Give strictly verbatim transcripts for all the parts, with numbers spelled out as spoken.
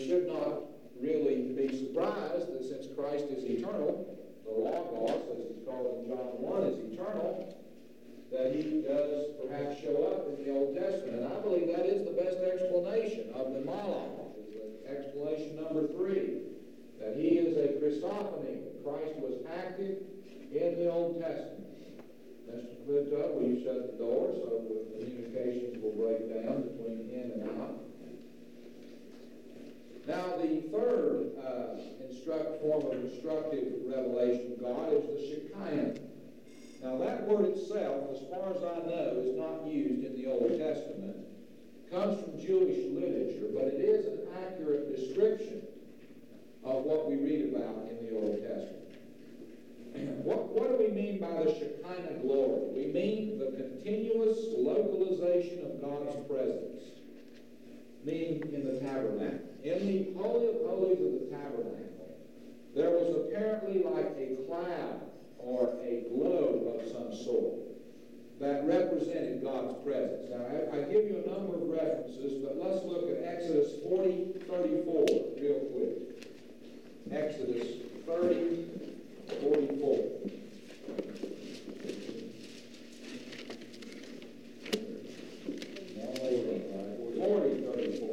should not really be surprised that since Christ is eternal, the Logos, as it's called in John one, is eternal, that he does perhaps show up in the Old Testament. And I believe that is the best explanation of the Malach, is explanation number three, that he is a Christophany. Christ was active in the Old Testament. Mister Clinton, will you shut the door so the communications will break down between in and out? Now, the third uh, instruct, form of instructive revelation of God is the Shekinah. Now, that word itself, as far as I know, is not used in the Old Testament. It comes from Jewish literature, but it is an accurate description of what we read about in the Old Testament. What, what do we mean by the Shekinah glory? We mean the continuous localization of God's presence, meaning in the tabernacle. In the Holy of Holies of the tabernacle, there was apparently like a cloud or a globe of some sort that represented God's presence. Now, I, I give you a number of references, but let's look at Exodus forty thirty-four real quick. Exodus thirty forty-four. forty thirty-four.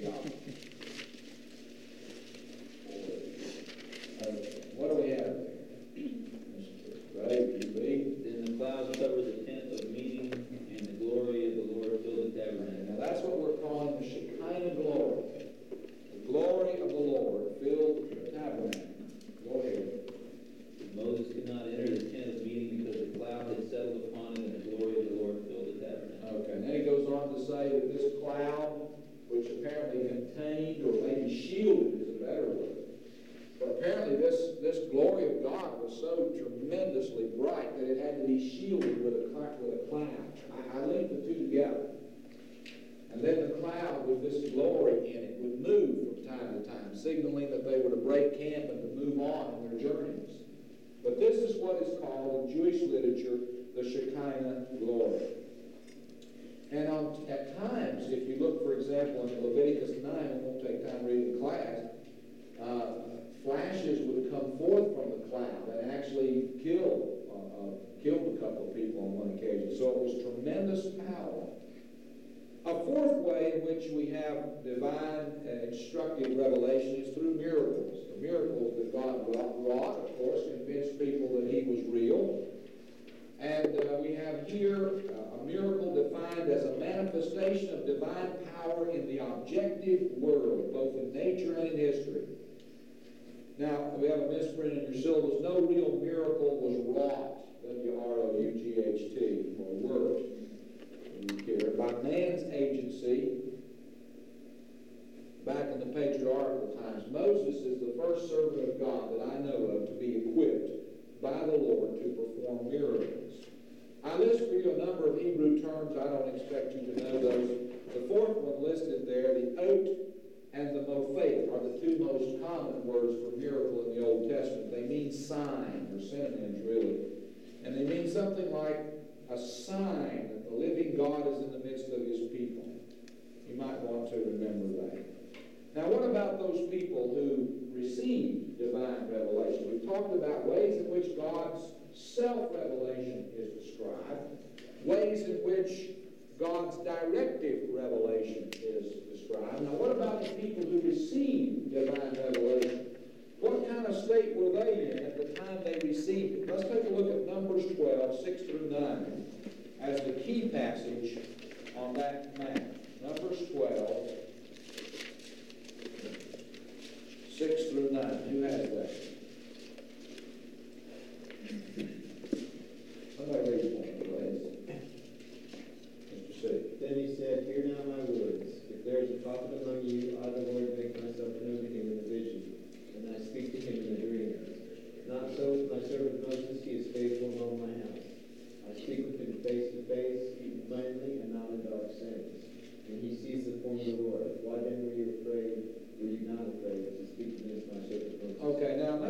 What do we have there? Right, you read. Then the clouds covered the tent of meeting, and the glory of the Lord filled the tabernacle. Now that's what we're calling the Shekinah glory. The glory of the Lord filled the tabernacle. Go ahead. Moses could not enter the tent of meeting because the cloud had settled upon it, and the glory of the Lord filled the tabernacle. Okay, and then he goes on to say that this cloud, which apparently contained, or maybe shielded is a better word, but apparently this, this glory of God was so tremendously bright that it had to be shielded with a, with a cloud. I, I linked the two together. And then the cloud with this glory in it would move from time to time, signaling that they were to break camp and to move on in their journeys. But this is what is called in Jewish literature the Shekinah glory. And on, at times, if you look, for example, in Leviticus nine, we won't take time reading the class, uh, flashes would come forth from the cloud and actually kill, uh, uh, killed a couple of people on one occasion. So it was tremendous power. A fourth way in which we have divine uh, instructive revelation is through miracles. The miracles that God wrought, of course, convinced people that he was real. And uh, we have here uh, a miracle defined as a manifestation of divine power in the objective world, both in nature and in history. Now, we have a misprint in your syllabus. No real miracle was wrought, W R O U G H T, or worked, if you care, by man's agency back in the patriarchal times. Moses is the first servant of God that I know of to be equipped by the Lord to perform miracles. I list for you a number of Hebrew terms. I don't expect you to know those. The fourth one listed there, the ot and the mophet, are the two most common words for miracle in the Old Testament. They mean sign, or synonyms really. And they mean something like a sign that the living God is in the midst of his people. You might want to remember that. Now, what about those people who received divine revelation? We've talked about ways in which God's self-revelation is described, ways in which God's directive revelation is described. Now, what about the people who received divine revelation? What kind of state were they in at the time they received it? Let's take a look at Numbers twelve, six through nine, as the key passage on that map. Numbers twelve, six through nine. Who has that? Somebody read it for me, please. Mister C. Then he said, "Hear now my words. If there is a prophet among you, I, the Lord, make myself known to him in a vision, and I speak to him in a dream. Not so with my servant Moses, he is faithful in all my house. I speak with him face to face, even plainly, and not in dark sayings. And he sees the form of the Lord. Why then were you afraid? Were you not afraid to speak against my servant Moses?" Okay, now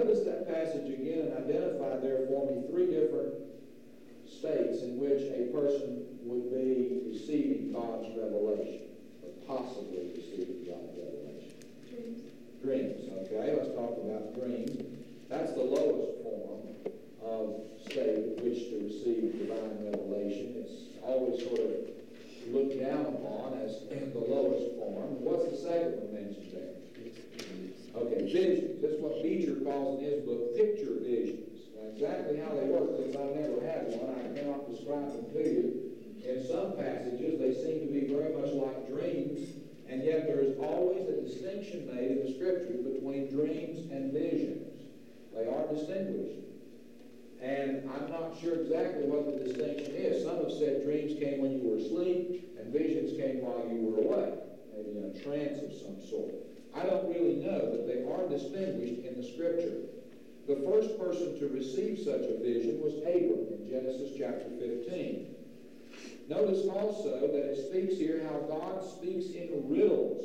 dreams. Okay, let's talk about dreams. That's the lowest form of state in which to receive divine revelation. It's always sort of looked down upon as the lowest form. What's the second one mentioned there? Okay, visions. That's what Beecher calls in his book picture visions. Now, exactly how they work, since I've never had one, I cannot describe them to you. In some passages, they seem to be very much like dreams, and yet there is always a distinction made in the Scriptures between dreams and visions. They are distinguished. And I'm not sure exactly what the distinction is. Some have said dreams came when you were asleep, and visions came while you were awake, maybe in a trance of some sort. I don't really know, but they are distinguished in the Scripture. The first person to receive such a vision was Abram in Genesis chapter fifteen. Notice also that it speaks here how God speaks in riddles.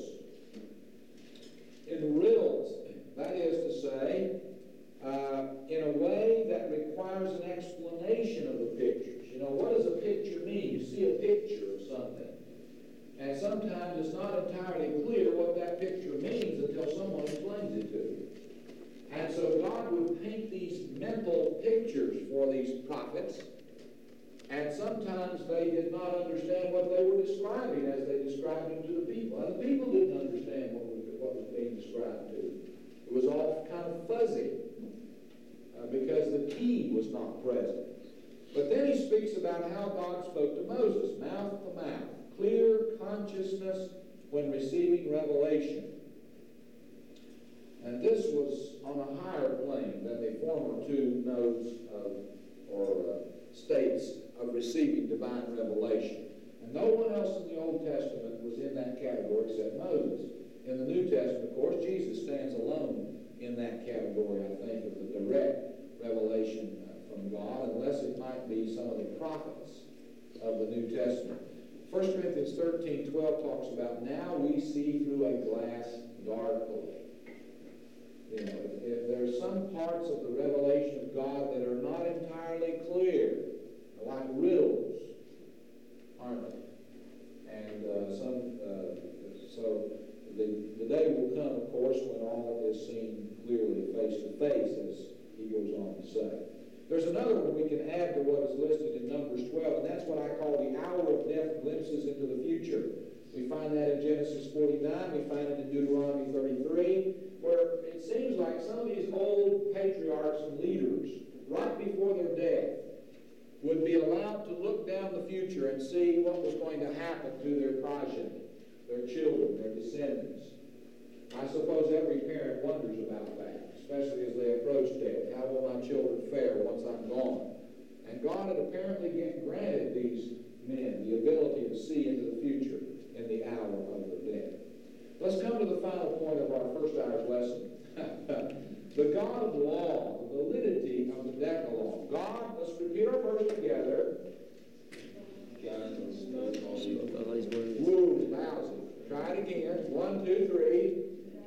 In riddles, that is to say, uh, in a way that requires an explanation of the pictures. You know, what does a picture mean? You see a picture of something. And sometimes it's not entirely clear what that picture means until someone explains it to you. And so God would paint these mental pictures for these prophets, and sometimes they did not understand what they were describing as they described them to the people. And the people didn't understand what was, what was being described to them. It was all kind of fuzzy uh, because the key was not present. But then he speaks about how God spoke to Moses, mouth to mouth. Clear consciousness when receiving revelation. And this was on a higher plane than the former two modes of, or uh, states of receiving divine revelation. And no one else in the Old Testament was in that category except Moses. In the New Testament, of course, Jesus stands alone in that category, I think, of the direct revelation uh, from God, unless it might be some of the prophets of the New Testament. First Corinthians thirteen twelve talks about, now we see through a glass darkly. You know, if, if there are some parts of the revelation of God that are not entirely clear, like riddles, aren't they? And uh, some, uh, so the, the day will come, of course, when all is seen clearly face to face, as he goes on to say. There's another one we can add to what is listed in Numbers twelve, and that's what I call the hour of death glimpses into the future. We find that in Genesis forty-nine, we find it in Deuteronomy thirty-three, where it seems like some of these old patriarchs and leaders, right before their death, would be allowed to look down the future and see what was going to happen to their progeny, their children, their descendants. I suppose every parent wonders about that, especially as they approach death. How will my children fare once I'm gone? And God had apparently granted these men the ability to see into the future in the hour of their death. Let's come to the final point of our first hour's lesson. The God of law, the validity of the Decalogue. God, let's repeat our verse together. Woo, lousy. Try it again. One, two, three.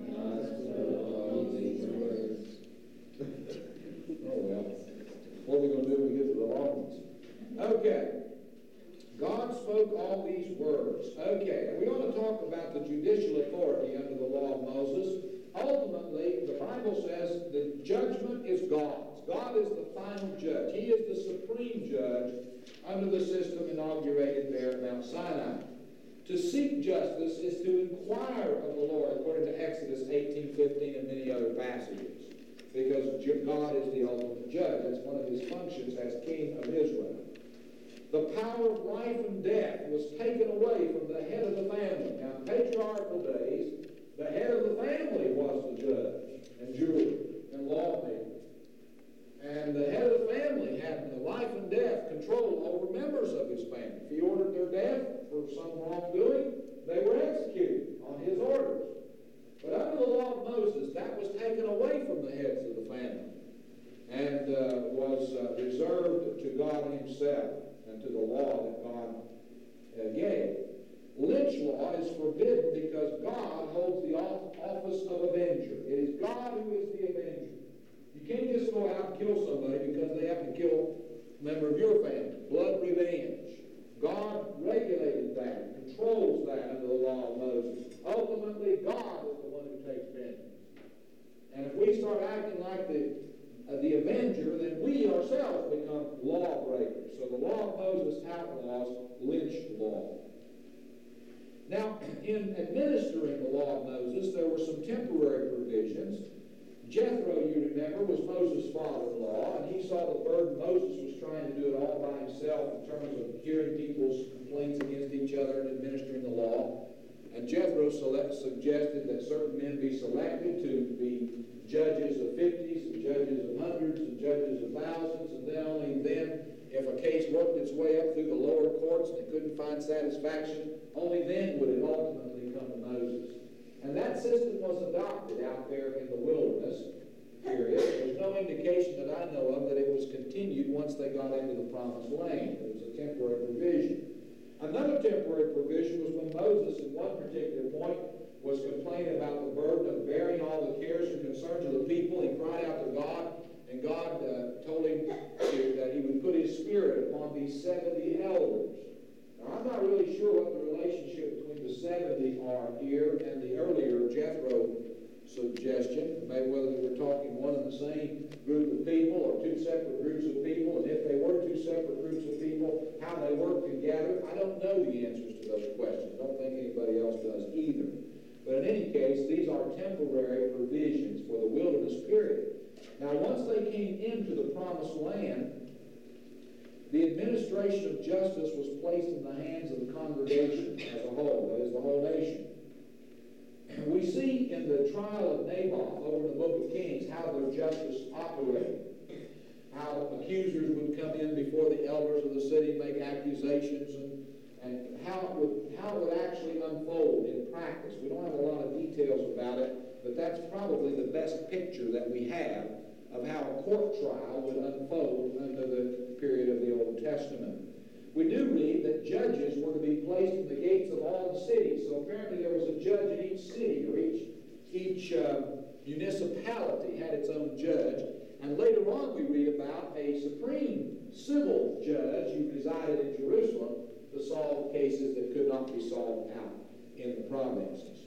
Oh, well. What are we going to do when we get to the long ones? Okay. God spoke all these words. Okay. And we want to talk about the judicial authority under the law of Moses. Ultimately, the Bible says the judgment is God's. God is the final judge. He is the supreme judge under the system inaugurated there at Mount Sinai. To seek justice is to inquire of the Lord, according to Exodus eighteen fifteen and many other passages, because God is the ultimate judge. That's one of his functions as king of Israel. The power of life and death was taken away from the head of the family. Now, in patriarchal days, the head of the family was the judge and jury and lawmaker. And the head of the family had the life and death control over members of his family. If he ordered their death for some wrongdoing, they were executed on his orders. But under the law of Moses, that was taken away from the heads of the family and uh, was uh, reserved to God himself and to the law that God uh, gave. Lynch law is forbidden because God holds the office of avenger. It is God who is the avenger. You can't just go out and kill somebody because they happen to kill a member of your family. Blood revenge. God regulated that and controls that under the law of Moses. Ultimately, God is the one who takes vengeance. And if we start acting like the, uh, the avenger, then we ourselves become lawbreakers. So the law of Moses outlaws lynch law. Now, in administering the law of Moses, there were some temporary provisions. Jethro, you remember, was Moses' father-in-law, and he saw the burden Moses was trying to do it all by himself in terms of hearing people's complaints against each other and administering the law. And Jethro select, suggested that certain men be selected to be judges of fifties, and judges of hundreds, and judges of thousands, and then only then, if a case worked its way up through the lower courts and they couldn't find satisfaction, only then would it ultimately come to Moses. And that system was adopted out there in the wilderness period. There's no indication that I know of that it was continued once they got into the promised land. It was a temporary provision. Another temporary provision was when Moses, at one particular point, was complaining about the burden of bearing all the cares and concerns of the people. He cried out to God, and God uh, told him to, that he would put his spirit upon these seventy elders. Now, I'm not really sure what the relationship between the seventy are here and the earlier Jethro suggestion. Maybe whether they were talking one and the same group of people or two separate groups of people, and if they were two separate groups of people, how they worked together. I don't know the answers to those questions. I don't think anybody else does either. But in any case, these are temporary provisions for the wilderness period. Now, once they came into the promised land, the administration of justice was placed in the hands of the congregation as a whole, that is, the whole nation. And we see in the trial of Naboth over in the book of Kings how their justice operated. How accusers would come in before the elders of the city, make accusations, and, and how, it would, how it would actually unfold in practice. We don't have a lot of details about it, but that's probably the best picture that we have of how a court trial would unfold under the period of the Old Testament. We do read that judges were to be placed in the gates of all the cities. So apparently there was a judge in each city, or each, each uh, municipality had its own judge. And later on we read about a supreme civil judge who resided in Jerusalem to solve cases that could not be solved out in the provinces.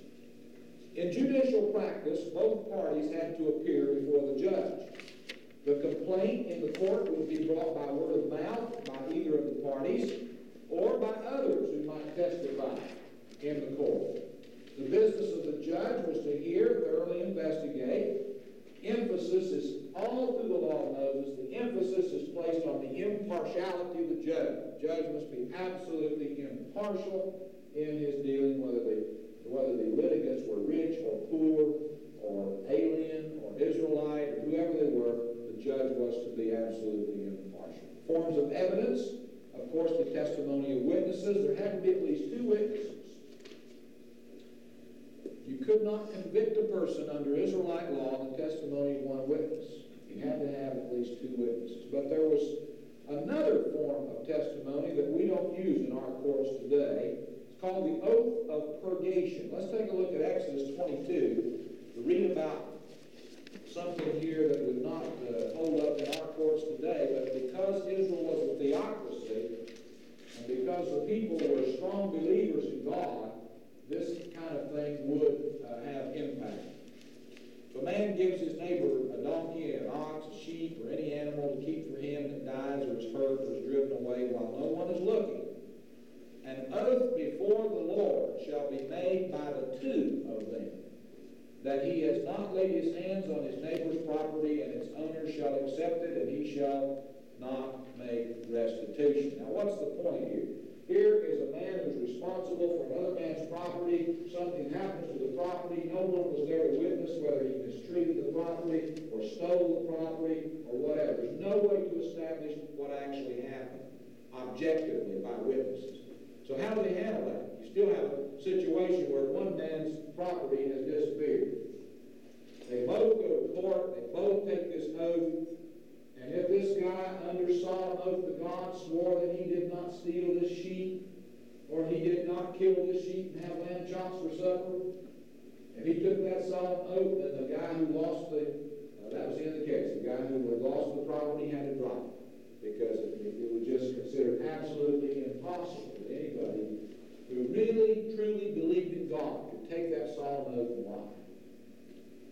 In judicial practice, both parties had to appear before the judge. The complaint in the court would be brought by word of mouth by either of the parties or by others who might testify in the court. The business of the judge was to hear, thoroughly investigate. Emphasis is all through the law of Moses. The emphasis is placed on the impartiality of the judge. The judge must be absolutely impartial in his dealing, whether the whether the litigants were rich or poor or alien or Israelite or whoever they were. The judge was to be absolutely impartial. Forms of evidence, of course, the testimony of witnesses. There had to be at least two witnesses. You could not convict a person under Israelite law on the testimony of one witness. You had to have at least two witnesses. But there was another form of testimony that we don't use in our courts today. It's called the oath of purgation. Let's take a look at Exodus twenty-two to read about something here that would not uh, hold up in our courts today, but because Israel was a theocracy, and because the people were strong believers in God, this kind of thing would uh, have impact. If a man gives his neighbor a donkey, an ox, a sheep, or any animal to keep for him that dies or is hurt or is driven away while no one is looking, an oath before the Lord shall be made by the two of them, that he has not laid his hands on his neighbor's property, and its owner shall accept it, and he shall not make restitution. Now, what's the point here? Here is a man who's responsible for another man's property. Something happens to the property. No one was there to witness whether he mistreated the property or stole the property or whatever. There's no way to establish what actually happened objectively by witnesses. So how do they handle that? You still have a situation where one man's property has disappeared. They both go to court. They both take this oath. And if this guy, under solemn oath to God, swore that he did not steal this sheep, or he did not kill this sheep and have lamb chops for supper, if he took that solemn oath, then the guy who lost the, uh, that was the other case, the guy who had lost the property had to drop it, because it, it was just considered absolutely impossible that anybody who really, truly believed in God could take that solemn oath and lie. So that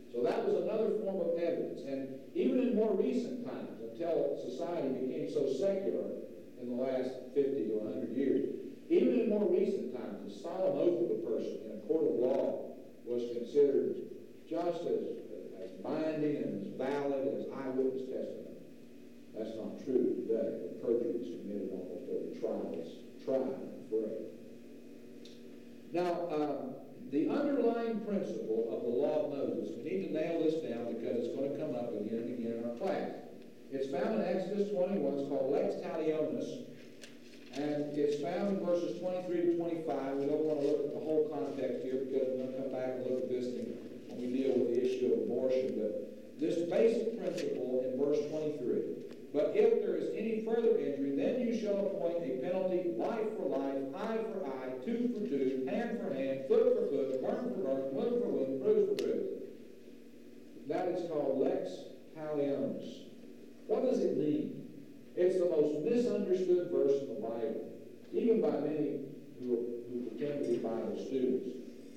was another form of evidence. And even in more recent times, until society became so secular in the last fifty to one hundred years, even in more recent times, the solemn oath of a person in a court of law was considered just as, as binding and as valid as eyewitness testimony. That's not true today. The perjury is committed almost every trial is tried, I'm afraid. Now, uh, the underlying principle of the law of Moses, we need to nail this down because it's going to come up again and again in our class. It's found in Exodus twenty-one. It's called lex talionis. And it's found in verses twenty-three to twenty-five. We don't want to look at the whole context here because we're going to come back and look at this thing when we deal with the issue of abortion. But this basic principle in verse twenty-three. But if there is any further injury, then you shall appoint a penalty, life for life, eye for eye, tooth for tooth, hand for hand, foot for foot, worm for worm, wound for wound, bruise for bruise. That is called lex talionis. What does it mean? It's the most misunderstood verse in the Bible, even by many who, who pretend to be Bible students.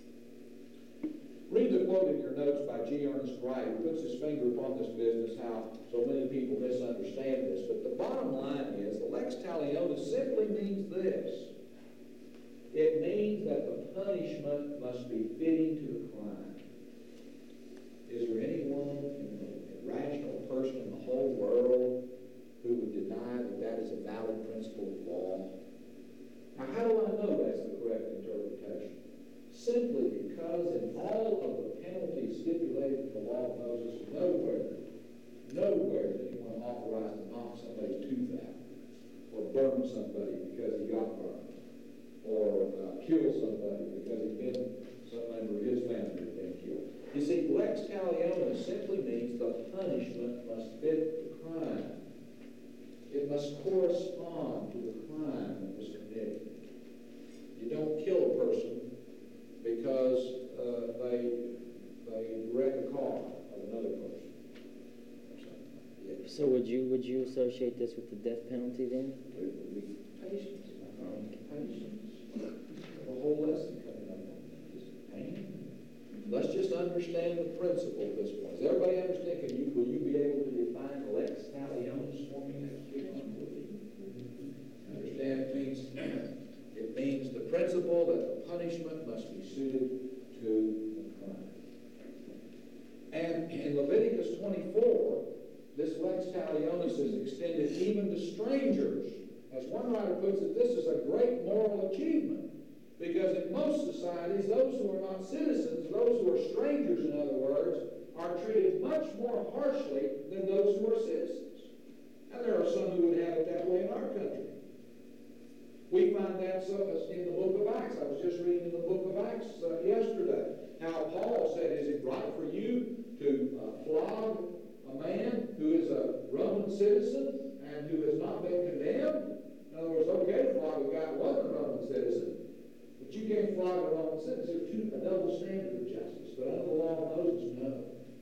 Read the quote in your notes by G. Ernest Wright, who puts his finger upon this business, how so many people misunderstand this. But the bottom line is, the lex talionis simply means this. It means that the punishment must be fitting to the crime. Is there anyone, a rational person in the whole world, who would deny that that is a valid principle of law? Now, how do I know that's the correct interpretation? Simply because in all of the penalties stipulated in the law of Moses, nowhere, nowhere is anyone authorized to knock somebody's tooth out, or burn somebody because he got burned, or uh, kill somebody because he's been, some member of his family has been killed. You see, lex talionis simply means the punishment must fit the crime. It must correspond to the crime that was committed. You don't kill a person because uh, they they wreck a car of another person. Yeah. So would you would you associate this with the death penalty then? It would be patience, my friend. Patience. The whole lesson coming up on that is pain. Let's just understand the principle at this point. Does everybody understand? Can you will you be able to define lex talionis for me next week? Understand it means it means the principle that the punishment must be suited to the crime. And in Leviticus twenty-four, this lex talionis is extended even to strangers. As one writer puts it, this is a great moral achievement. Because in most societies, those who are not citizens, those who are strangers, in other words, are treated much more harshly than those who are citizens. And there are some who would have it that way in our country. We find that so in the book of Acts. I was just reading in the book of Acts uh, yesterday how Paul said, is it right for you to uh, flog a man who is a Roman citizen and who has not been condemned? In other words, okay to flog a guy who wasn't a Roman citizen, but you can't flog a Roman citizen. It's a double standard of justice. But under the law of Moses, no.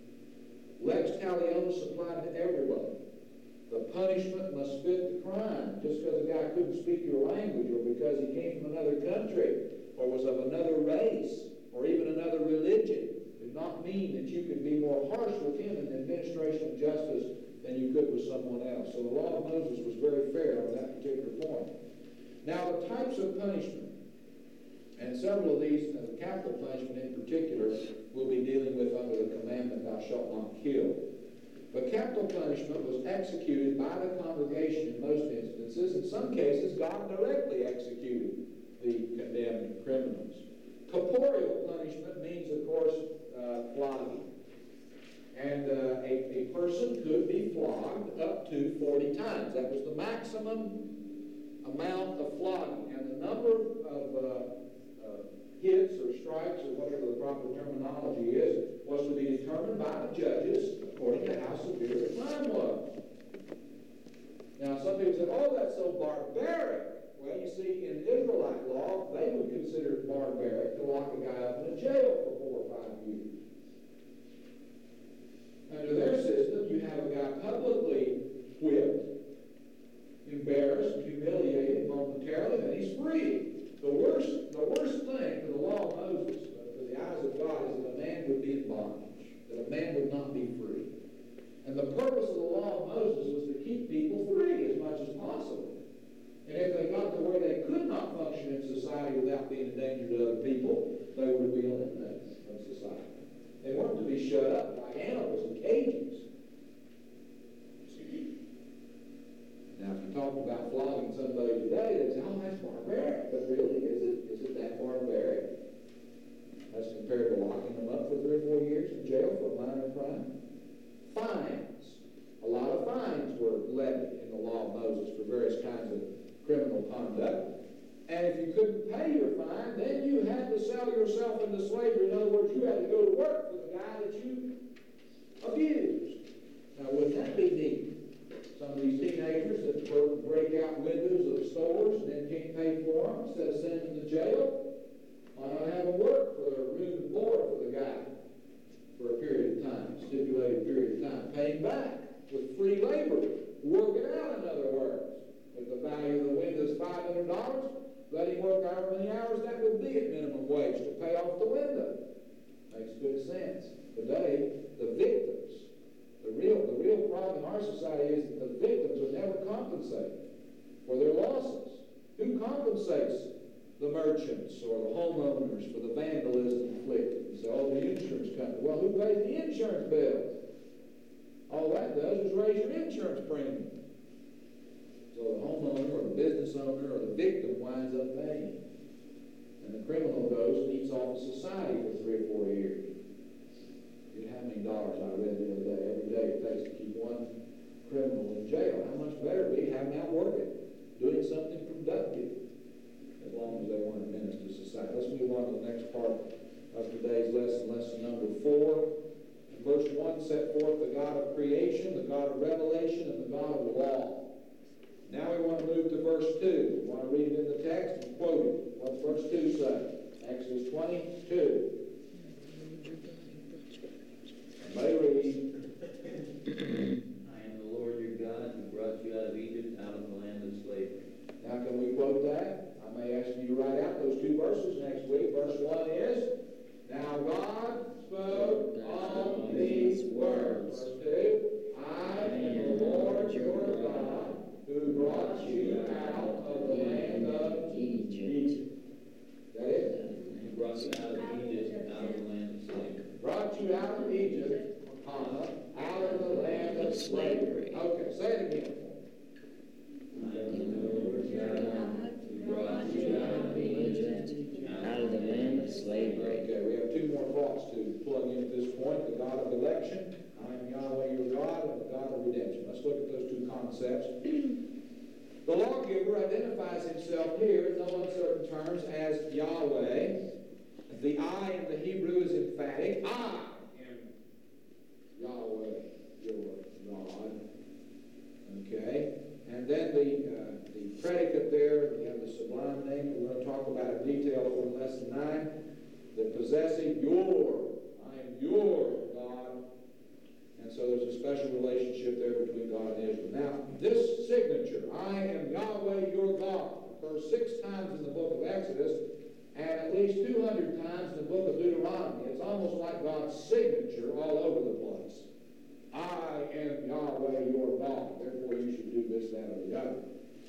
Lex talionis applied to everyone. The punishment must fit the crime. Just because a guy couldn't speak your language, or because he came from another country, or was of another race, or even another religion, did not mean that you could be more harsh with him in the administration of justice than you could with someone else. So the law of Moses was very fair on that particular point. Now, the types of punishment, and several of these, uh, the capital punishment in particular, we'll be dealing with under the commandment, thou shalt not kill. But capital punishment was executed by the congregation in most instances. In some cases, God directly executed the condemned criminals. Corporeal punishment means, of course, uh, flogging. And uh, a, a person could be flogged up to forty times. That was the maximum amount of flogging. And the number of uh, uh, hits or strikes, or whatever the proper terminology is, was to be determined by the judges according to how severe the crime was. Now, some people say, oh, that's so barbaric. Well, you see, in Israelite law, they would consider it barbaric to lock a guy up in a jail for four or five years. Under their system, you have a guy publicly whipped, embarrassed, humiliated momentarily, and he's free. The worst, the worst thing to the law of Moses, to the eyes of God, is that a man would be in bondage, that a man man would not be free. And the purpose of the law of Moses was to keep people free as much as possible. And if they got to where they could not function in society without being a danger to other people, they would be eliminated from society. They weren't to be shut up like animals in cages. Now, if you talk about flogging somebody today, they say, oh, that's barbaric. But really, is it? Is it that barbaric? As compared to locking them up for three or four years in jail for a minor crime? Fines. A lot of fines were levied in the law of Moses for various kinds of criminal conduct. And if you couldn't pay your fine, then you had to sell yourself into slavery. In other words, you had to go to work for the guy that you abused. Now, wouldn't that be neat? Some of these teenagers that break out windows of stores and then can't pay for them, instead of sending them to jail, why not have them work for their room and board for the guy for a period of time, stipulated period of time, paying back with free labor, working out, in other words. If the value of the window is five hundred dollars, let him work however many hours that would be at minimum wage to pay off the window. Makes good sense. Today, the victims, the real, the real problem in our society is that the victims are never compensated for their losses. Who compensates the merchants or the homeowners for the vandalism inflicted? You say, oh, the insurance company. Well, who pays the insurance bills? All that does is raise your insurance premium. So the homeowner or the business owner or the victim winds up paying. And the criminal goes and eats off of society for three or four years. You know how many dollars I read the other day? Every day it takes to keep one criminal in jail. How much better would it be having out working, doing something productive, as long as they weren't a menace to society. Let's move on to the next part of today's lesson, lesson number four. In verse one, set forth the God of creation, the God of revelation, and the God of law. Now we want to move to verse two. We want to read it in the text and quote it. What's verse two say? Exodus twenty-two. May read. I am the Lord your God who brought you out of Egypt, out of the land of slavery. Now can we quote that? I may ask you to write out those two verses next week. Verse one is, now God spoke all these words. Verse two, I am the Lord your God who brought you out of the land of Egypt. Is that it? He brought you out of Egypt, out of the land of slavery. Brought you out of Egypt, comma, out of the land of slavery. Okay, say it again. I am the Lord your God who brought you out of Egypt, Out of the land of slavery. Okay, we have two more thoughts to plug in at this point. The God of election, I am Yahweh your God, and the God of redemption. Let's look at those two concepts. The lawgiver identifies himself here in no uncertain terms as Yahweh. The I in the Hebrew is emphatic. I am Yahweh, your God. Okay? And then the, uh, the predicate there, we have the sublime name we're going to talk about in detail in lesson nine. The possessive, your. I am your God. And so there's a special relationship there between God and Israel. Now, this signature, I am Yahweh your God, occurs six times in the book of Exodus and at least two hundred times in the book of Deuteronomy. It's almost like God's signature all over the place. I am Yahweh your God. Therefore, you should do this, that, or the other.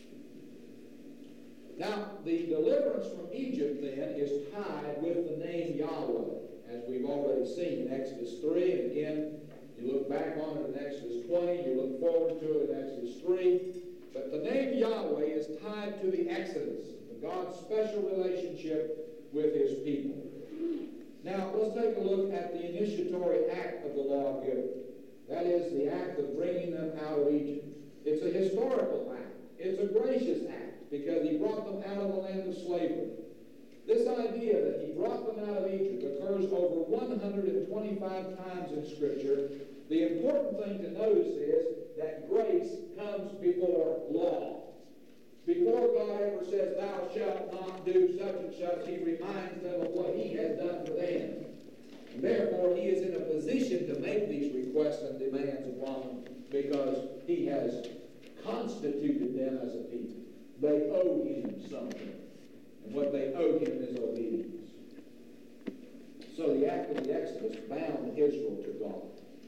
Now, the deliverance from Egypt, then, is tied with the name Yahweh, as we've already seen in Exodus three, and again, you look back on it in Exodus twenty, you look forward to it in Exodus three. But the name Yahweh is tied to the Exodus, to God's special relationship with his people. Now, let's take a look at the initiatory act of the lawgiver. That is the act of bringing them out of Egypt. It's a historical act. It's a gracious act because he brought them out of the land of slavery. This idea that he brought them out of Egypt occurs over one hundred twenty-five times in Scripture. The important thing to notice is that grace comes before law. Before God ever says, thou shalt not do such and such, he reminds them of what he has done for them. And therefore, he is in a position to make these requests and demands upon them because he has constituted them as a people. They owe him something. And what they owe him is obedience. So the act of the Exodus bound Israel to God.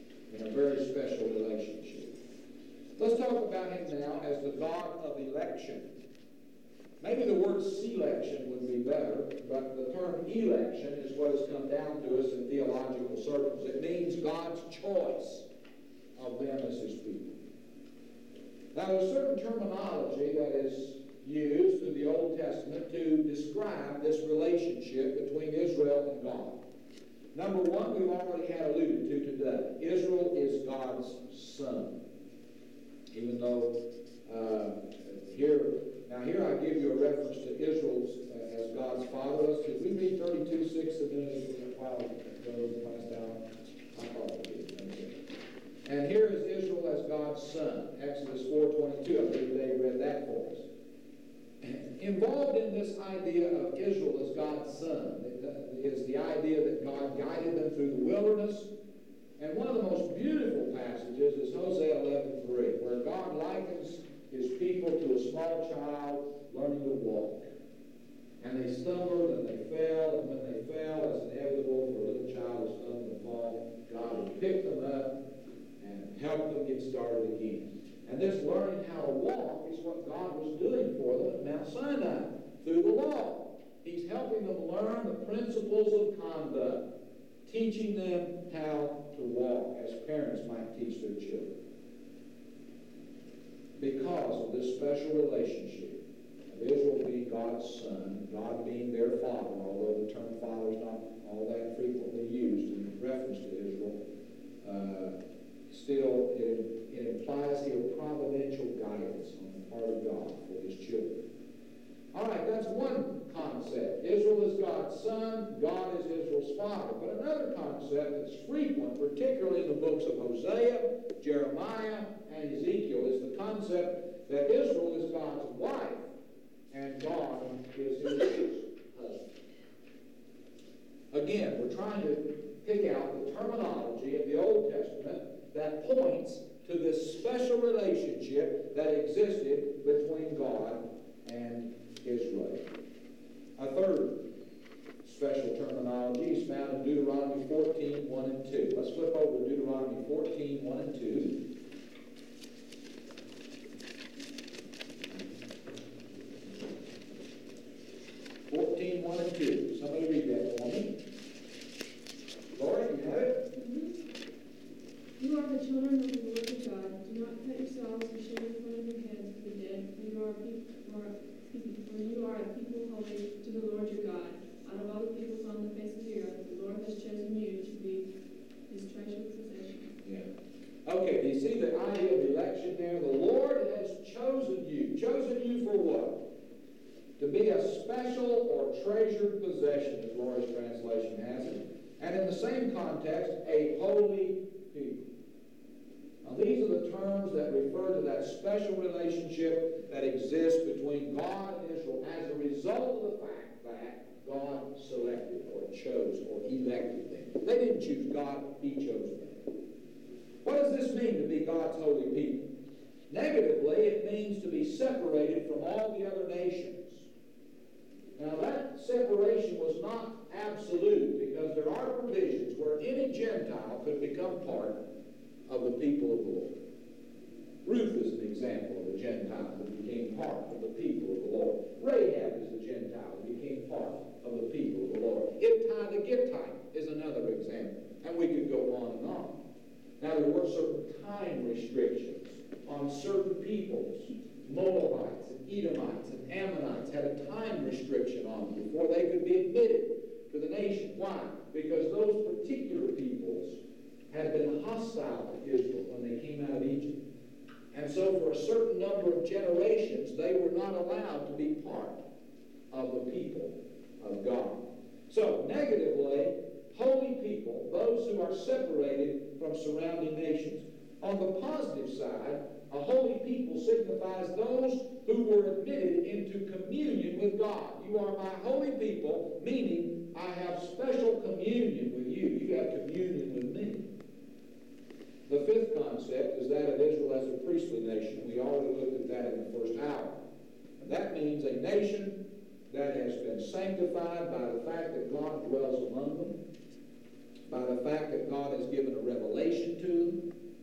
very special relationship. Let's talk about him now as the God of election. Maybe the word selection would be better, but the term election is what has come down to us in theological circles. It means God's choice of them as his people. Now, there's certain terminology that is used in the Old Testament to describe this relationship between Israel and God. Number one, we've already had alluded to today. Israel is God's son. Even though uh, here, now here I give you a reference to Israel uh, as God's father. Let's see, we read thirty-two six a minute while it goes passed out. I thought we did. And here is Israel as God's son. Exodus four twenty-two. I believe they read that for us. Involved in this idea of Israel as God's son is the idea that God guided them through the wilderness. And one of the most beautiful passages is Hosea eleven three, where God likens his people to a small child learning to walk. And they stumbled and they fell, and when they fell, as inevitable for a little child to stumble and fall, God would pick them up and help them get started again. And this learning how to walk is what God was doing for them at Mount Sinai through the law. He's helping them learn the principles of conduct, teaching them how to walk as parents might teach their children. Because of this special relationship of Israel being God's son, God being their father, although the term father is not all that frequently used in reference to Israel, uh, still it, it implies here providential guidance on the part of God for his children. All right, that's one concept. Israel is God's son, God is Israel's father. But another concept that's frequent, particularly in the books of Hosea, Jeremiah, and Ezekiel, is the concept that Israel is God's wife and God is his husband. Again, we're trying to pick out the terminology of the Old Testament that points to this special relationship that existed between God and Israel. A third special terminology is found in Deuteronomy fourteen, one and two. Let's flip over to Deuteronomy fourteen, one and two. fourteen, one and two. Somebody read that for me. Lori, you have it? Mm-hmm. You are the children of the Lord your God. Do not cut yourselves or shave in front of your heads for the dead, for you are people, or, excuse me, for you are a people holy to the Lord your God. Out of all the peoples on the face of the earth, the Lord has chosen you to be his treasured possession. Yeah. Okay, do you see the idea of election there? The Lord has chosen you. Chosen you for what? To be a special or treasured possession, as Laura's translation has it. And in the same context, a holy people. Now, these are the terms that refer to that special relationship that exists between God and Israel as a result of the fact that God selected or chose or elected them. They didn't choose God, he chose them. What does this mean to be God's holy people? Negatively, it means to be separated from all the other nations. Now, that separation was not absolute, because there are provisions where any Gentile could become part of the people of the Lord. Ruth is an example of a Gentile who became part of the people of the Lord. Rahab is a Gentile who became part of the people of the Lord. Ittai the Gittite is another example, and we could go on and on. Now, there were certain time restrictions on certain peoples. Moabites and Edomites and Ammonites had a time restriction on them before they could be admitted to the nation. Why? Because those particular peoples had been hostile to Israel when they came out of Egypt. And so for a certain number of generations, they were not allowed to be part of the people of God. So, negatively, holy people, those who are separated from surrounding nations. On the positive side, a holy people signifies those who were admitted into communion with God. You are my holy people, meaning I have special communion with you. You have communion with me. The fifth concept is that of Israel as a priestly nation. We already looked at that in the first hour. And that means a nation that has been sanctified by the fact that God dwells among them, by the fact that God has given a revelation to them,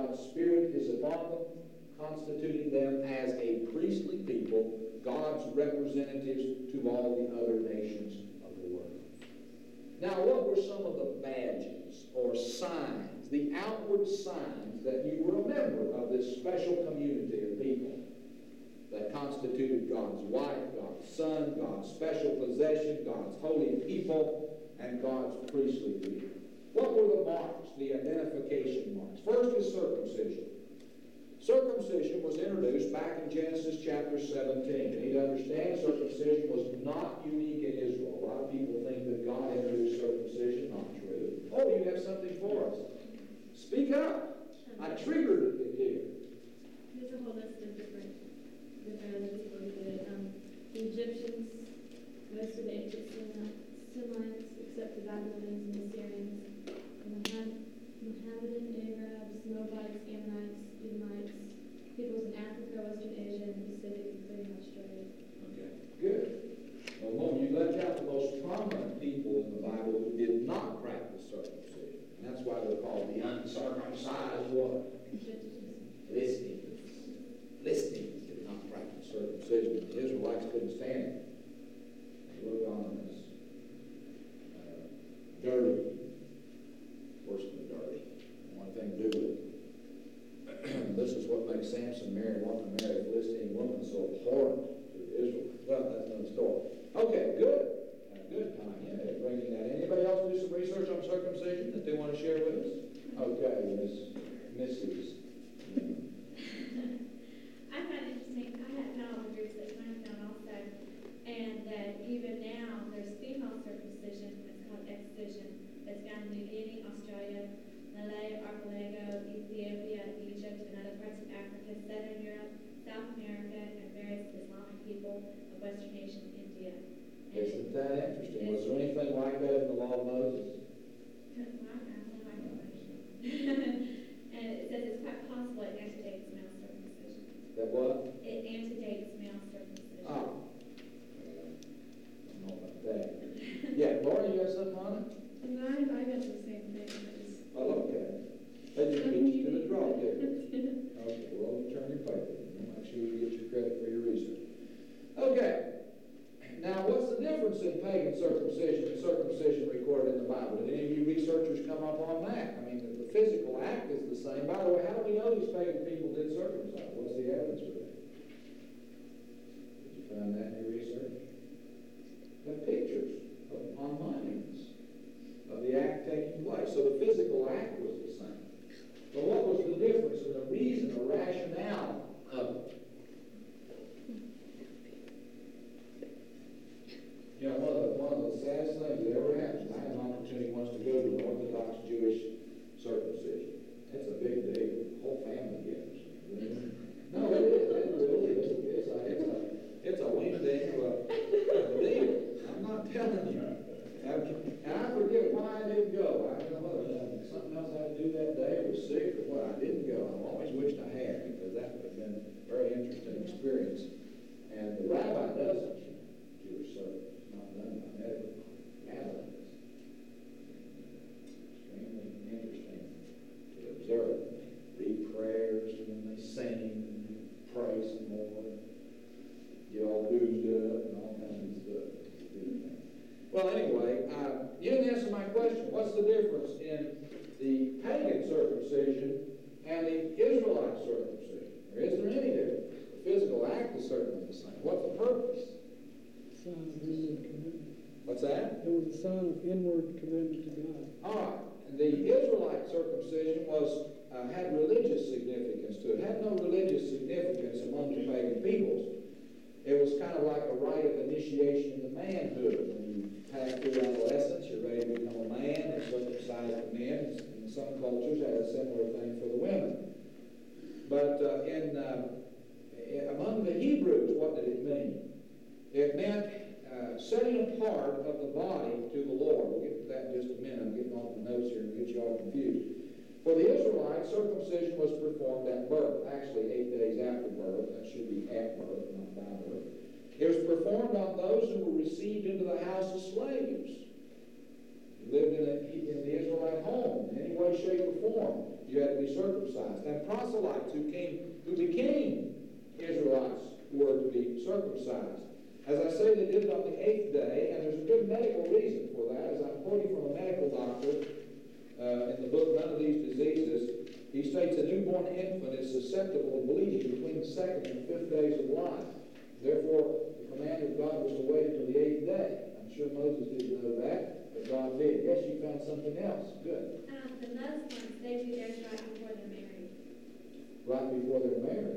God's Spirit is upon them, constituting them as a priestly people, God's representatives to all the other nations of the world. Now, what were some of the badges or signs, the outward signs that you were a member of this special community of people that constituted God's wife, God's son, God's special possession, God's holy people, and God's priestly people? What were the marks, the identification marks? First is circumcision. Circumcision was introduced back in Genesis chapter seventeen. You need to understand circumcision was not unique in Israel. A lot of people think that God introduced circumcision. Not true. Oh, you have something for us. Speak up. I triggered it here. There's a whole list of different, different people who did it. Um, the Egyptians, most of the ancient Semites, except the Babylonians and the Syrians, the Mohammedan, Arabs, Moabites, Ammonites, Edomites, peoples in Africa, Western Asia, and the Pacific, including Australia. Okay, good. Well, Mom, you left out the most prominent people in the Bible who did not practice circumcision. And that's why they're called the uncircumcised what? Philistines. Philistines did not practice circumcision. The Israelites couldn't stand it. They looked on them as uh, dirty. Worse than dirty. One thing to do with it. This is what makes Samson marry want to marry a Philistine woman so abhorrent to Israel. Well, that's another story. Okay, good. Uh, good time. Yeah, bringing that in. Anybody else do some research on circumcision that they want to share with us? Okay, Miss Missus I find it interesting. I had found all the groups that Tony found also, and that even now there's female circumcision. It's called excision. That's found in New Guinea, Australia, Malay, Archipelago, Ethiopia, Egypt, and other parts of Africa, Southern Europe, South America, and various Islamic people of Western Asia and India. And Isn't that interesting? Was there anything like that in the law of Moses? And it says it's quite possible it antedates male circumcision. That what? It antedates male circumcision. Ah. I don't know about that. Yeah, Laura, you got something on it? And I, I got the same thing. Oh, okay. They just beat you to the draw, didn't they? Okay, well, you turn your paper. Make sure you get your credit for your research. Okay. Now, what's the difference in pagan circumcision and circumcision recorded in the Bible? Did any of you researchers come up on that? I mean, the, the physical act is the same. By the way, how do we know these pagan people did circumcise? What's the evidence for that? Did you find that in your research? The pictures of, on monuments of the act taking place. So the physical act was the same. But what was the difference and the reason, the rationale of it? You know, one of the, one of the saddest things that ever happened, I had an opportunity once to go to an Orthodox Jewish circumcision. It's a big deal. The whole family gets it. No, it is. It really is. It's a, it's a, it's a wing thing of a, a deal. I'm not telling you. And I forget why I didn't go. I don't know whether something else I had to do that day or was sick or what. I didn't go. I've always wished I had because that would have been a very interesting experience. And the rabbi doesn't Jewish service. It's not done by medical rabbis. Extremely interesting to observe. Read prayers and then they sing and pray some more. Get all boozed up and all kinds of stuff. Well, anyway, uh, you didn't answer my question. What's the difference in the pagan circumcision and the Israelite circumcision? Or is there any difference? The physical act is certainly the same. What's the purpose? Sign of inward commitment. What's that? It was a sign of inward commitment to God. All right. The Israelite circumcision was uh, had religious significance to it. It had no religious significance among the pagan peoples. It was kind of like a rite of initiation into manhood. When you pass through adolescence, you're ready to become a man. They circumcise the men. In some cultures, they had a similar thing for the women. But uh, in, uh, in among the Hebrews, what did it mean? It meant uh, setting apart of the body to the Lord. We'll get to that in just a minute. I'm getting off the notes here and get you all confused. For the Israelites, circumcision was performed at birth, actually eight days after birth. That should be at birth, not by birth. It was performed on those who were received into the house as slaves. lived in, a, in the Israelite home in any way, shape, or form, you had to be circumcised. And proselytes who came, who became Israelites were to be circumcised. As I say, they did it on the eighth day, and there's a good medical reason for that. As I'm quoting from a medical doctor uh, in the book None of These Diseases, he states a newborn infant is susceptible to bleeding between the second and fifth days of life. Therefore, the command of God was to wait until the eighth day. I'm sure Moses didn't know that, but God did. Yes, you found something else. Good. Um, the Muslims, they do theirs right before they're married. Right before they're married.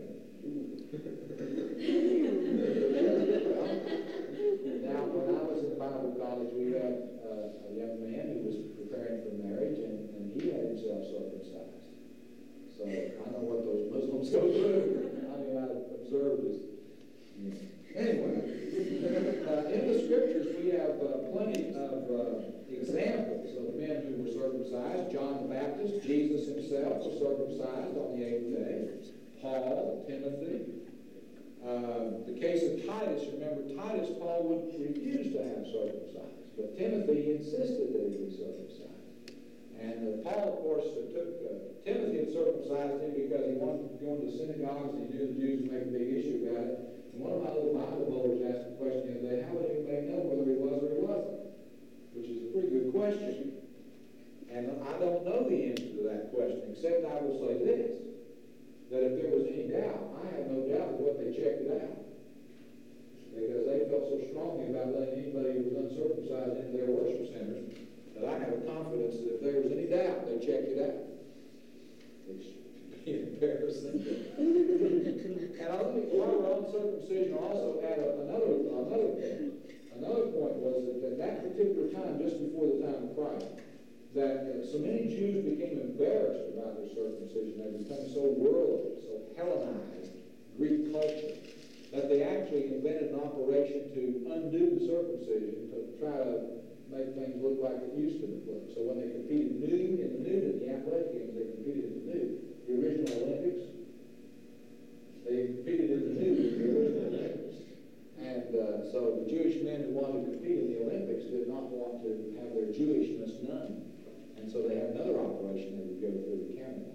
Now, when I was in Bible college, we had uh, a young man who was preparing for marriage, and, and he had himself circumcised. So I know what those Muslims go through. I mean, I observed this. Anyway, uh, in the scriptures we have uh, plenty of uh, examples of men who were circumcised. John the Baptist, Jesus himself was circumcised on the eighth day. Paul, Timothy. Uh, the case of Titus, remember Titus, Paul would refuse to have circumcised, but Timothy insisted that he be circumcised. And uh, Paul, of course, uh, took uh, Timothy and circumcised him because he wanted to go into the synagogues and he knew the Jews would make a big issue about it. And one of my little Bible bowlers asked the question the other day, how would anybody know whether he was or he wasn't? Which is a pretty good question. And I don't know the answer to that question, except I will say this, that if there was any doubt, I have no doubt that what they checked it out. Because they felt so strongly about letting anybody who was uncircumcised into their worship centers, that I have a confidence that if there was any doubt, they checked it out. Which would be embarrassing. And I think while we're on circumcision, I also add another, another point. Another point was that at that particular time, just before the time of Christ, that uh, so many Jews became embarrassed about their circumcision. They became so worldly, so Hellenized, Greek culture, that they actually invented an operation to undo the circumcision, to try to make things look like it used to look. So when they competed nude in the nude at the athletic games, they competed in the nude. The original Olympics, they competed in the nude in the original Olympics. And uh, so the Jewish men who wanted to compete in the Olympics did not want to have their Jewishness known. And so they had another operation they would go through the camouflage.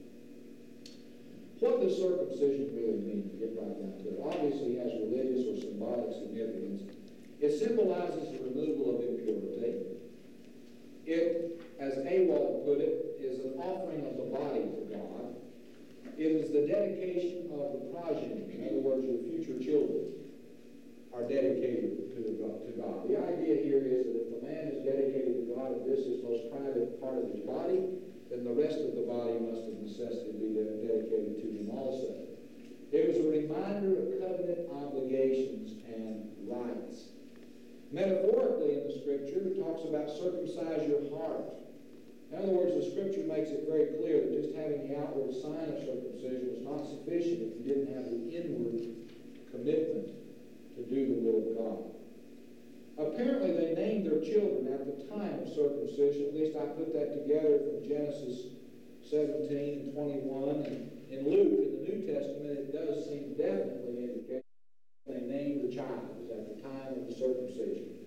What does circumcision really mean, to get right down to it? Obviously it has religious or symbolic significance. It symbolizes the removal of impurity. It, as Awald put it, is an offering of the body to God. It is the dedication of the progeny. In other words, your future children are dedicated to, the God, to God. The idea here is that if a man is dedicated to God and this is the most private part of his body, then the rest of the body must of necessity be dedicated to him also. It was a reminder of covenant obligations and rights. Metaphorically in the scripture, it talks about circumcise your heart. In other words, the scripture makes it very clear that just having the outward sign of circumcision was not sufficient if you didn't have the inward commitment to do the will of God. Apparently, they named their children at the time of circumcision. At least I put that together from Genesis seventeen and twenty-one. And in Luke, in the New Testament, it does seem definitely indicate they named the child. It was at the time of the circumcision.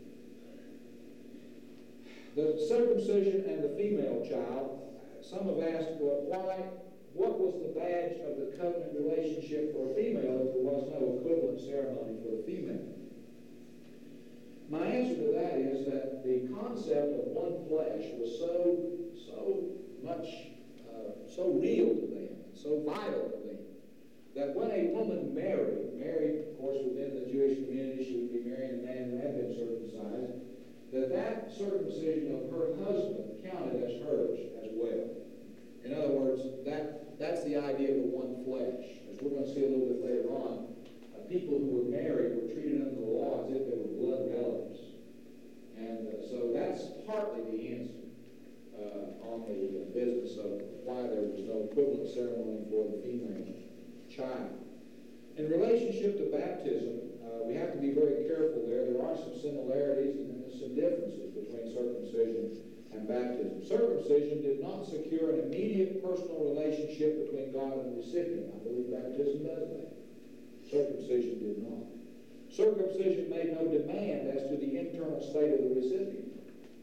The circumcision and the female child, some have asked, well, why, what was the badge of the covenant relationship for a female if there was no equivalent ceremony for the female? My answer to that is that the concept of one flesh was so, so much, uh, so real to them, so vital to them, that when a woman married, married, of course, within the Jewish community, she would be marrying a man who had been circumcised, that that circumcision of her husband counted as hers as well. In other words, that that's the idea of the one flesh. As we're going to see a little bit later on, uh, people who were married were treated under the law as if they were blood relatives. And uh, so that's partly the answer uh, on the uh, business of why there was no equivalent ceremony for the female child. In relationship to baptism, uh, we have to be very careful there. There are some similarities and then there's some differences between circumcision and baptism. Circumcision did not secure an immediate personal relationship between God and the recipient. I believe baptism does that. Circumcision did not. Circumcision made no demand as to the internal state of the recipient.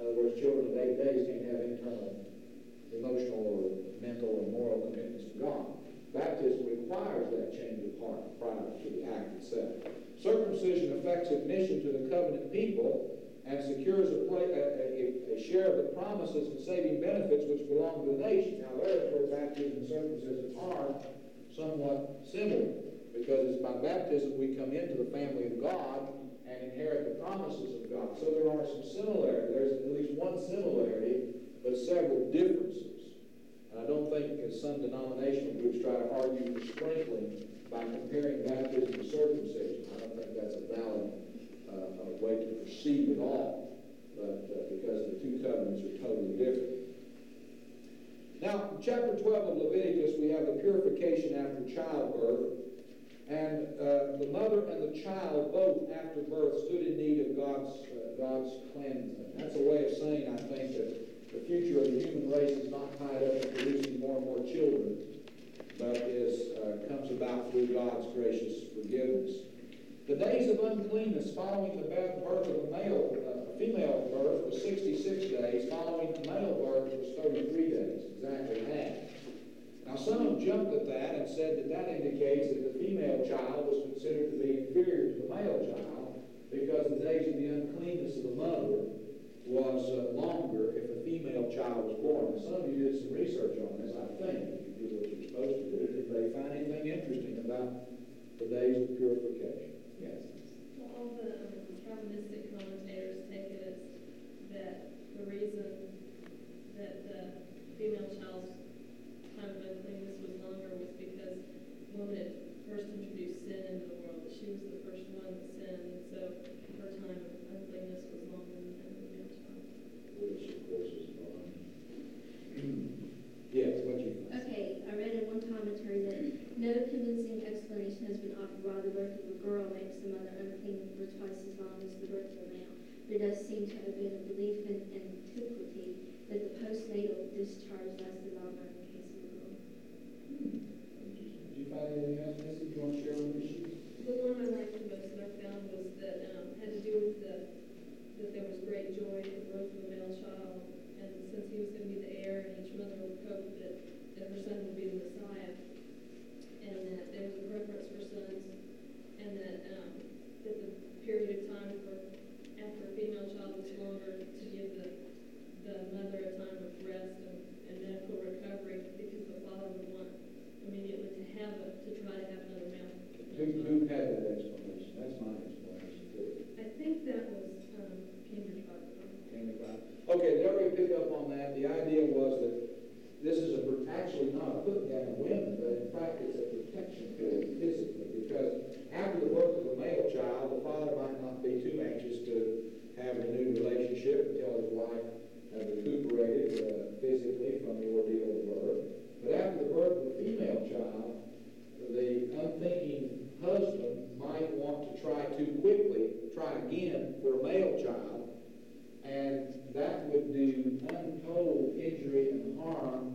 In other words, children of eight days can't have internal emotional or mental or moral commitments to God. Baptism requires that change of heart prior to the act itself. Circumcision affects admission to the covenant people and secures a, play, a, a, a share of the promises and saving benefits which belong to the nation. Now, there's where baptism and circumcision are somewhat similar, because it's by baptism we come into the family of God and inherit the promises of God. So there are some similarities. There's at least one similarity, but several differences. And I don't think, as some denominational groups try to argue for sprinkling by comparing baptism to circumcision, I don't think that's a valid uh, uh, way to proceed at all, but uh, because the two covenants are totally different. Now, in chapter twelve of Leviticus, we have the purification after childbirth. And uh, the mother and the child, both after birth, stood in need of God's, uh, God's cleansing. That's a way of saying, I think, that the future of the human race is not tied up in producing more and more children, but is, uh, comes about through God's gracious forgiveness. The days of uncleanness following the birth of a male, uh, a female birth was sixty-six days. Following the male birth was thirty-three days, exactly half. Now, some have jumped at that and said that that indicates that the female child was considered to be inferior to the male child because the days of the uncleanness of the mother was uh, longer if a female child was born. Now, some of you did some research on this, I think, if you did what you're supposed to do. Did they find anything interesting about the days of purification? Yes? Well, all the um, Calvinistic commentators take it as that the reason that the female child's time of uncleanness was longer was because the woman had first introduced sin into the world. She was the first one that sinned, and so her time of uncleanness was longer than that of the male child. Which, of course, is wrong. Yes, what you think? Okay, I read in one commentary that no convincing explanation has been offered why the birth of a girl makes the mother unclean for twice as long as the birth of a male. There does seem to have been a belief in antiquity that the postnatal discharge lasted longer in the case of a girl. Did you find anything else, Missy? Do you want to share with me? The one I liked the most that I found was that um, had to do with the that there was great joy at the birth of a male child, and since he was going to be the heir, and each mother would hope that, that her son would be the Messiah, and that there was a preference for sons, and that um, that the period of time for after a female child was longer to give the the mother a time of rest and, and medical recovery, because the father would want immediately to have a, to try to have another male. Who, who had that explanation? That's my explanation, too. I think that was um, Cambridge Bible. Cambridge Bible. Okay, they already picked up on that. The idea was that this is a, actually not a putting down of women, but in fact it's a protection period physically, because after the birth of a male child, the father might not be too anxious to have a new relationship until his wife has recuperated uh, physically from the ordeal of birth. But after the birth of a female child, the unthinking husband might want to try too quickly, try again for a male child, and that would do untold injury and harm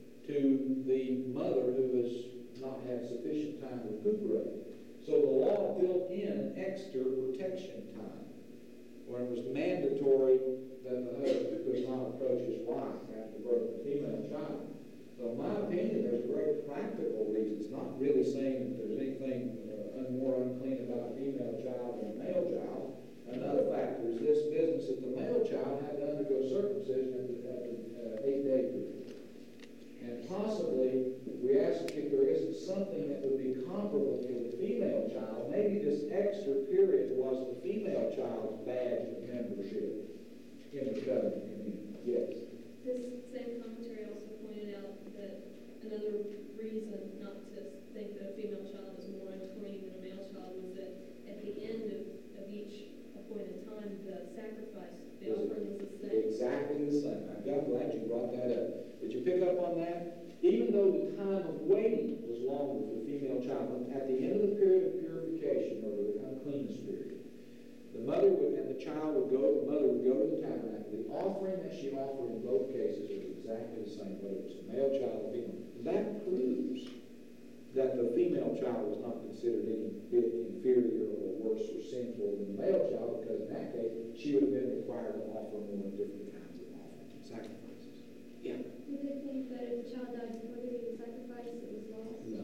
to the mother who has not had sufficient time to recuperate. So the law built in an extra protection time, where it was mandatory that the husband could not approach his wife after the birth of a female child. So in my opinion, there's a very practical reason. It's not really saying that there's anything uh, more unclean about a female child than a male child. Another factor is this business that the male child had to undergo circumcision at the, at the uh, eight-day period. And possibly, we ask if there isn't something that would be comparable to the female child. Maybe this extra period was the female child's badge of membership in the covenant community. Yes? This same commentary also pointed out that another reason not to think that a female child is more unclean than a male child was that at the end of, of each appointed time, the sacrifice, the offering was the same. Exactly the same. I'm glad you brought that up. Did you pick up on that? Even though the time of waiting was longer for the female child, at the end of the period of purification, or the uncleanness period, the mother would, and the child would go, the mother would go to the tabernacle. The offering that she offered in both cases was exactly the same, whether it was a male child or female. That proves that the female child was not considered any bit inferior or worse or sinful than the male child, because in that case, she would have been required to offer more different kinds of offerings, sacrifices. Yeah? Do they think that if a child died before they made the sacrifice, it was lost? No.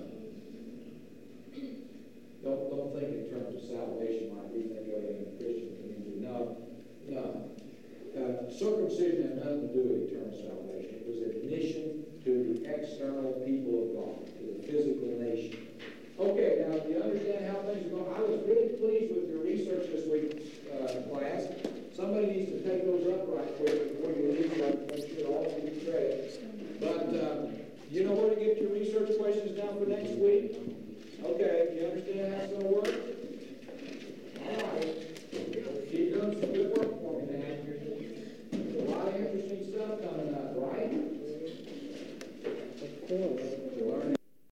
Don't, don't think in terms of salvation like we think of it in the Christian community. No, no. Uh, circumcision had nothing to do with eternal salvation. It was admission to the external people of God, to the physical nation. Okay, now do you understand how things are going? I was really pleased with your research this week, uh, class. Somebody needs to take those up right quick before you leave, so I can make sure all of you credit. But uh, you know where to get your research questions down for next